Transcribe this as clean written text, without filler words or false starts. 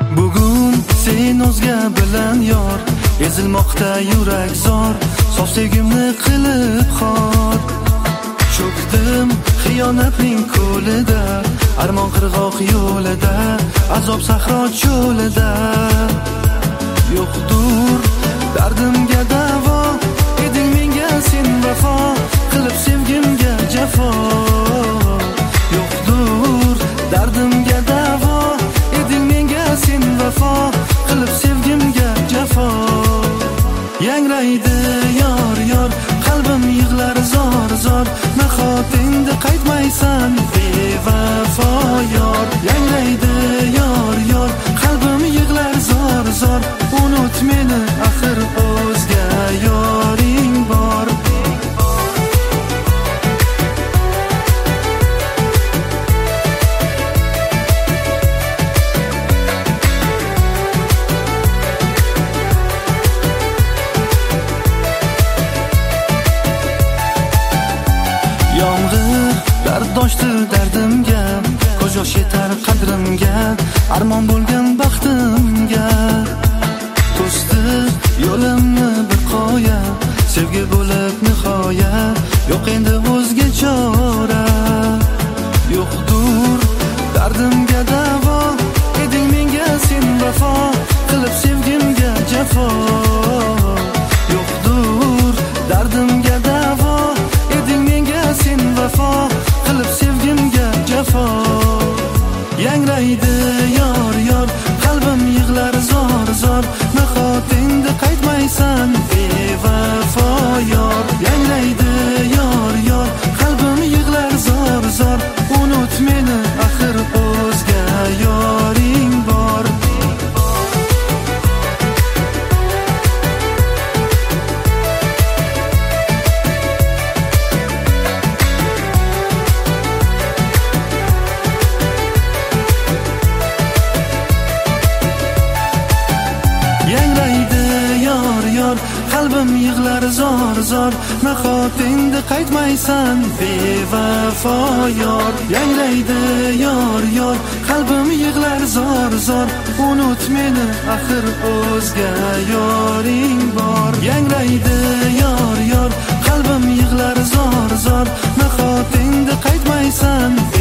Bugun sen o'zga bilan yor, ezilmoqda yurak zor, sof sevgimni qilib xor. Cho'kdim xiyonatning ko'lida, armon qirg'oq yo'lida, azob sahro cho'lida. Yo'qdur dardimga davo, eding menga sen vafo, qilib sevgimga jafo. Yo'qdur dardimga davo, eding menga sen vafo, qilib sevgimga jafo. Yangraydi yor yor, qalbim yig'lar zor zor, nahot endi qaytmaysan bevafo yor. Yangraydi yor yor, qalbim yig'lar zor zor, unut meni axir o'zga yoring bor. Yomg'ir dardoshdi dardimga, ko'z yosh yetar qadrimga, armon bo'lgan baxtimga. To'sdi yo'limni bir qoya, sevgi bo'lib nihoya, yo'q endi o'zga chora. Yo'qdur dardimga davo, eding menga sen vafo, qilib sevgimga jafo. Yo'qdur dardimga davo, eding menga sen vafo, qilib sevgimga jafo. Yangraydi yor yor, qalbim yig'lar zor zor, nahot endi qaytmaysan bevafo yor. Yangraydi yor yor, qalbim yig'lar zor zor, unut meni axir o'zga yoring bor. Yangraydi yor yor, qalbim yig'lar zor zor, nahot endi qaytmaysan bevafo yor. Yangraydi yor yor, qalbim yig'lar zor zor, unut meni axir o'zga yoring bor. Yangraydi yor yor, qalbim yig'lar zor zor, nahot endi qaytmaysan